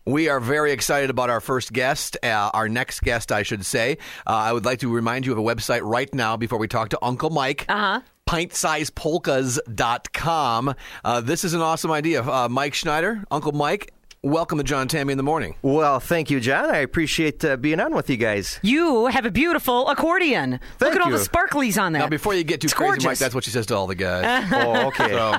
We are very excited about our first guest, our next guest, I should say. I would like to remind you of a website right now before we talk to Uncle Mike. PintSizePolkas.com. This is an awesome idea. Mike Schneider, Uncle Mike, welcome to John and Tammy in the Morning. Well, thank you, John. I appreciate being on with you guys. You have a beautiful accordion. Look at all you. the sparklies on there. Now, before you get too crazy, gorgeous. Mike, that's what she says to all the guys. Oh, okay. So,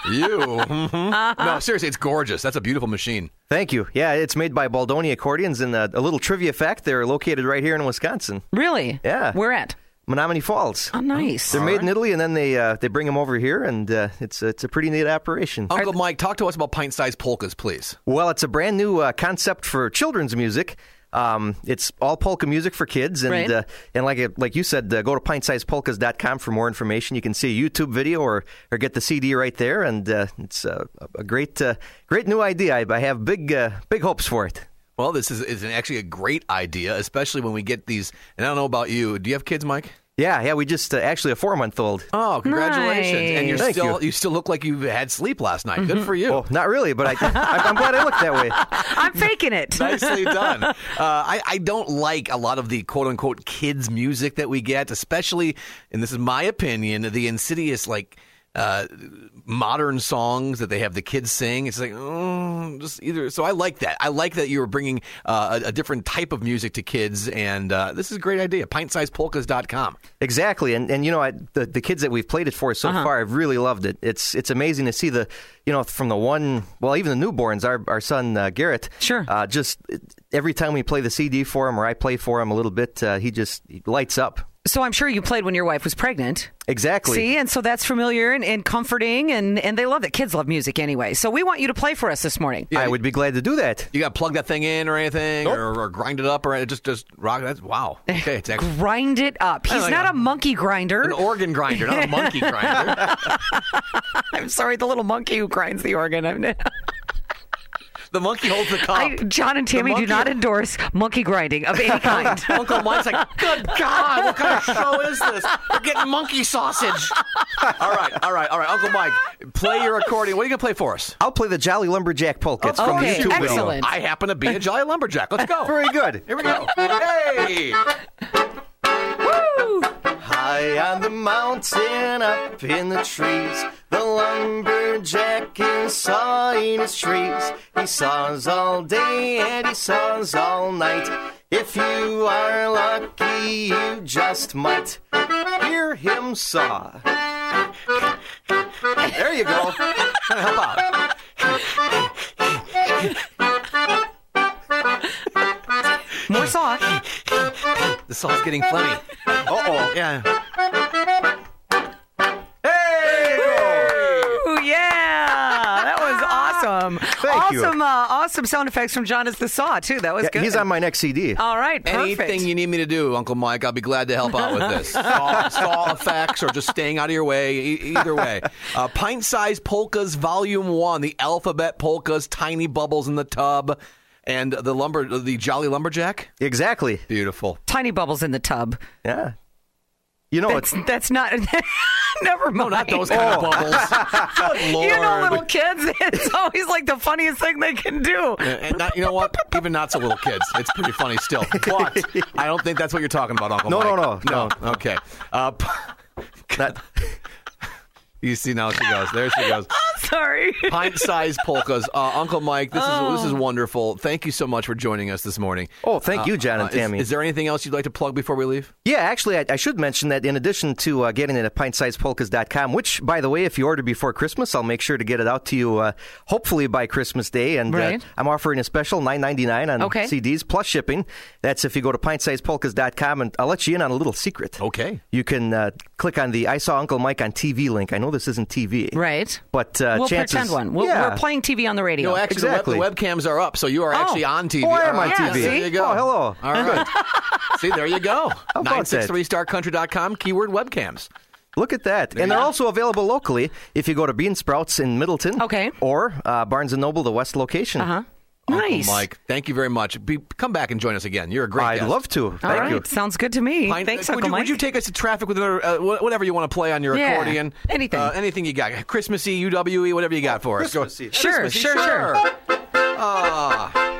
No, seriously, it's gorgeous. That's a beautiful machine. Thank you. Yeah, it's made by Baldoni Accordions, and a little trivia fact, they're located right here in Wisconsin. Really? Yeah. Where at? Menominee Falls. Oh, nice. They're made in Italy, and then they bring them over here, and it's a pretty neat operation. Uncle Mike, talk to us about pint-sized polkas, please. Well, it's a brand new concept for children's music. It's all polka music for kids, and Right. and like you said, go to pintsizepolkas.com for more information. You can see a YouTube video or get the CD right there, and it's a great new idea. I have big hopes for it. Well, this is actually a great idea, especially when we get these. And I don't know about you. Do you have kids, Mike? Yeah, we just actually a 4-month-old. Oh, congratulations! Nice. And Thank you. you still look like you had sleep last night. Good for you. Well, not really, but I'm glad I look that way. I'm faking it. Nicely done. I don't like a lot of the quote-unquote kids music that we get, especially, and this is my opinion, the insidious, modern songs that they have the kids sing. It's like, just either. So I like that. I like that you were bringing a different type of music to kids, and this is a great idea. PintSizePolkas.com. Exactly, and the kids that we've played it for so far have really loved it. It's amazing to see from the one, well, even the newborns. Our son Garrett, Sure. Just every time we play the CD for him or I play for him a little bit, he lights up. So I'm sure you played when your wife was pregnant. Exactly. See, and so that's familiar and comforting, and they love it. Kids love music anyway. So we want you to play for us this morning. Yeah, I would be glad to do that. You got to plug that thing in or anything, Nope. or grind it up, or just rock it. Wow. Okay, it's actually Grind it up. He's like not a monkey grinder. an organ grinder, not a monkey grinder. I'm sorry, the little monkey who grinds the organ. The monkey holds the cup. John and Tammy do monkey- not endorse monkey grinding of any kind. Uncle Mike's like, good God, what kind of show is this? We're getting monkey sausage. All right. Uncle Mike, play your accordion. What are you going to play for us? I'll play the Jolly Lumberjack polka. It's from the Okay, YouTube video. excellent. I happen to be a Jolly Lumberjack. Let's go. Very good. Here we go. Hey! Woo! High on the mountain, up in the trees, the lumberjack is sawing his trees. He saws all day and he saws all night. If you are lucky, you just might hear him saw. There you go. Trying to help out. More saw. The song's getting funny. Uh-oh. Yeah. Hey! Ooh, yeah, that was awesome. Thank you. Awesome sound effects from John is the Saw, too. That was Yeah, good. he's on my next CD. All right, perfect. Anything you need me to do, Uncle Mike, I'll be glad to help out with this. Saw effects or just staying out of your way, either way. Pint-sized polkas, Volume 1, the alphabet polkas, tiny bubbles in the tub, and the Jolly Lumberjack. Exactly. Beautiful. Tiny bubbles in the tub. Yeah. You know, That's not... Never mind. No, not those kind of bubbles. Good Lord. You know, little kids, it's always like the funniest thing they can do. And you know what? Even not so little kids. It's pretty funny still. But I don't think that's what you're talking about, Uncle Mike. No. Okay. That- You see, now she goes. There she goes. Sorry. Pint-sized polkas. Uncle Mike, this is wonderful. Thank you so much for joining us this morning. Oh, thank you, John and Tammy. Is there anything else you'd like to plug before we leave? Yeah, actually, I should mention that in addition to getting it at pintsizepolkas.com, which, by the way, if you order before Christmas, I'll make sure to get it out to you hopefully by Christmas Day. And Right. I'm offering a special $9.99 on CDs plus shipping. That's if you go to pintsizepolkas.com, and I'll let you in on a little secret. Okay. You can click on the I Saw Uncle Mike on TV link. I know this isn't TV. Right. But We'll chances, pretend one. We're playing TV on the radio. No, actually, Exactly. the webcams are up, so you are actually on TV. Oh, I am All on right. TV. There you go. Oh, hello. All right. See, there you go. How about that? 963starcountry.com, keyword webcams. Look at that. And they're also available locally if you go to Bean Sprouts in Middleton. Okay. Or Barnes & Noble, the West location. Uh-huh. Uncle Nice. Mike, thank you very much. Come back and join us again. You're a great I'd guest. love to. All Thank right. you. Sounds good to me. Thanks, Uncle Mike. Would you take us to traffic with another, whatever you want to play on your Yeah, accordion? anything. Anything you got. Christmassy, UWE, whatever you got for us. Christmassy. Sure. Ah.